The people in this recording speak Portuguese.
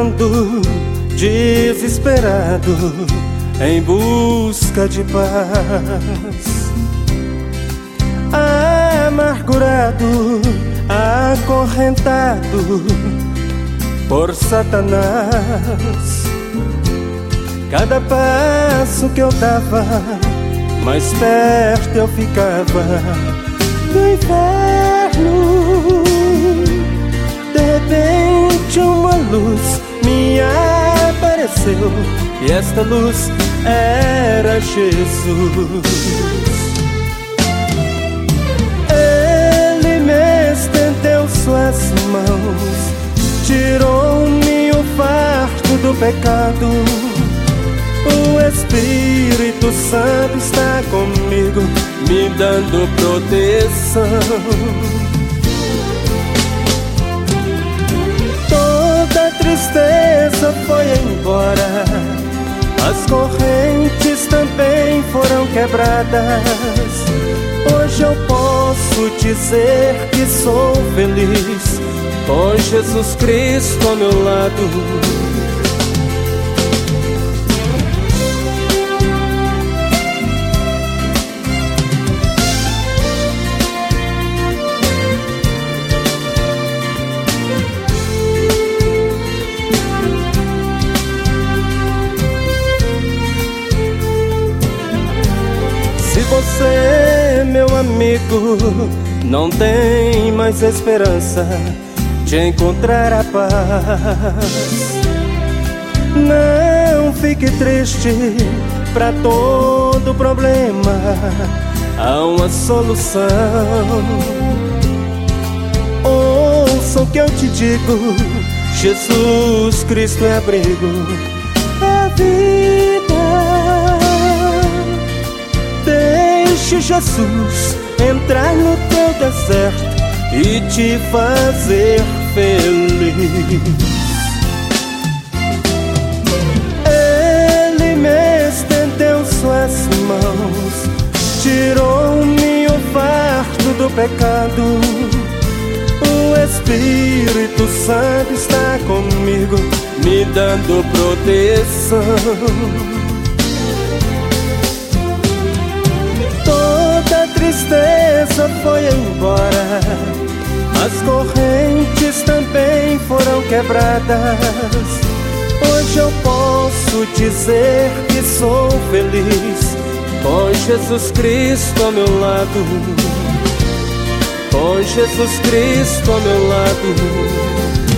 ando desesperado em busca de paz, amargurado, acorrentado por Satanás. Cada passo que eu dava, mais perto eu ficava do inferno. De repente uma luz me apareceu, e esta luz era Jesus. Ele me estendeu suas mãos, tirou-me o fardo do pecado. O Espírito Santo está comigo, me dando proteção. Toda tristeza foi embora, as correntes também foram quebradas. Hoje eu posso dizer que sou feliz, com Jesus Cristo ao meu lado. Se você, meu amigo, não tem mais esperança de encontrar a paz, não fique triste, pra todo problema há uma solução. Ouça o que eu te digo, Jesus Cristo é abrigo, é vida. Deixe Jesus entrar no teu deserto e te fazer feliz. Ele me estendeu suas mãos, tirou-me o fardo do pecado. O Espírito Santo está comigo, me dando proteção. Toda tristeza foi embora, as correntes também foram quebradas. Hoje eu posso dizer que sou feliz, com Jesus Cristo ao meu lado, com Jesus Cristo ao meu lado.